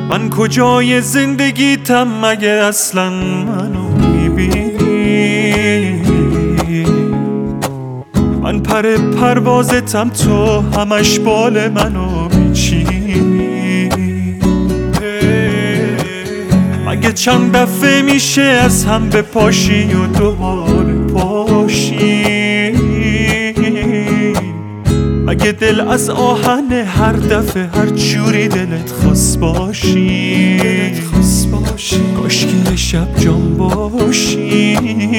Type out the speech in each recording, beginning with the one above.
من کجای زندگیتم مگه اصلا منو میبینی؟ من پر پروازتم تو همش بال منو میچینی. مگه چند دفعه میشه از هم بپاشی و دوباره پاشی؟ مگه دل از آهن هر دفعه هر جوری دلت خواست باشی؟ کاشکی شب جان باشی.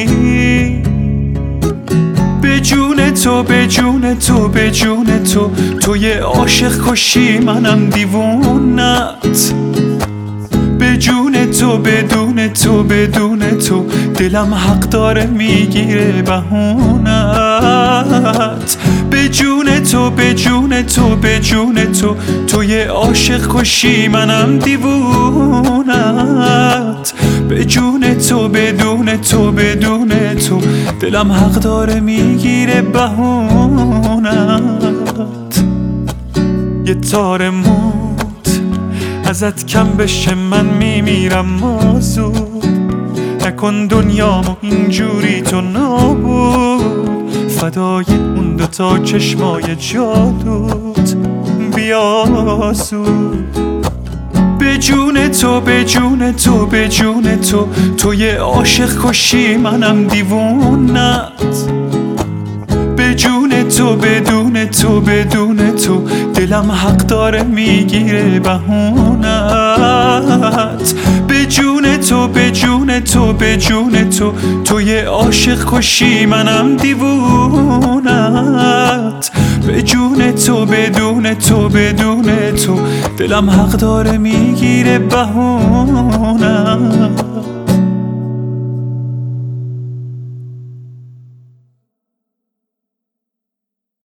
به جون تو به جون تو به جون تو، تو یه عاشق کشی منم دیوونت. به جون تو بدون تو بدون تو، دلم حق داره میگیره بهونت. به جون تو به جون تو به جون تو، تو یه عاشق کشی منم دیوونت. به جون تو بدون تو بدون تو، دلم حق داره میگیره بهونت. یه تار موت ازت کم بشه من میمیرم زود. نکن دنیامو اینجوری تو نابود، فدای اون دوتا چشمای جادوت بیا زود. به جون تو به جون تو به جون تو، تو یه عاشق کشی منم دیوونت. به جون تو بدون تو بدون تو، دلم حق داره میگیره بهونت. به جون تو به جون تو به جون تو، تو یه عاشق کشی منم دیوونت. به جون تو بدون تو بدون تو، دلم حق داره میگیره بهونت.